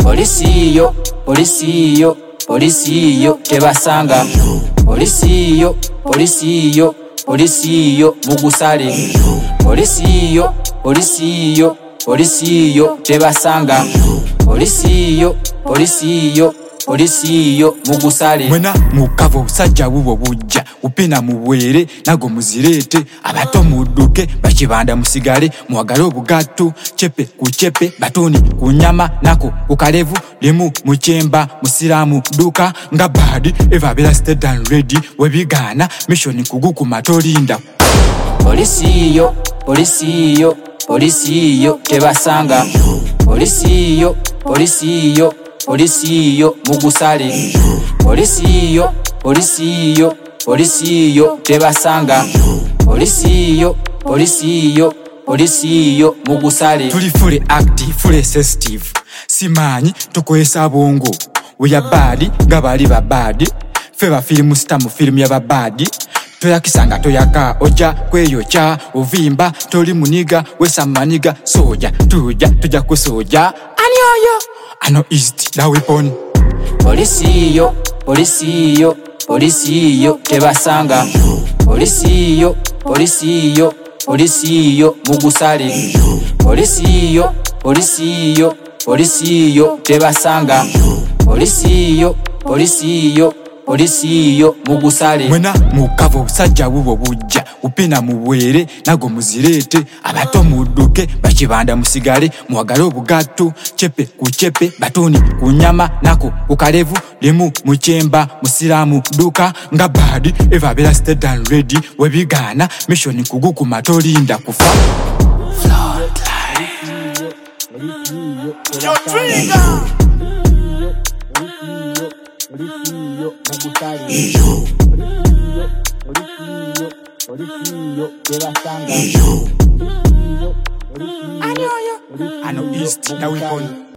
polisi yo, polisi yo, polisi yo tebasanga. Polisi yo, polisi yo, polisi yo mugusale. Polisi yo, polisi yo, polisi yo tebasanga. Polisi yo, polisi yo, polisi yo mugusale. Mwena mukavo sajja wuwo bujja upina muwere nago muzirete abato muduke bakibanda musigale muwagale obugattu chepe ku chepe batoni kunyama nako ukalevu limu muchemba musiramu duka nga badi eva bela steady and ready webigana mission kuguku matolinda. Polisi yo, polisi yo, polisi yo tebasanga. Polisi yo, polisi yo, polisi yo mugusale. Polisi yo, polisi yo, polisi yo tebasanga. Polisi yo, polisi yo, polisi yo mugusale. Tuli fully active, fully sensitive. Simanyi tukoyesa bongo. Uya badi ngabali babadi. Feva film stamu film ya babadi. Toya kisanga toyaka oja kweyocha ovimba toli muniga wesa maniga soja tuja kusoja anyoyo ano east la weapon. Polisi yo, polisi yo, polisi yo tebasanga. Polisi yo, polisi yo, polisi yo mugusale. Polisi yo, polisi yo, polisi yo tebasanga. Polisi yo, polisi yo, polisi yo mugusale. Mwena mukavo sajja wuwo bujja upina muwere nago muzirete abato muduke bakibanda musigale muwagale obugattu chepe ku chepe batoni kunyama nako ukalevu limu muchemba musiramu duka nga badi eva bela steady and ready webigana mission kuguku matolinda kufa. Yo trigger. Ano east la weapon.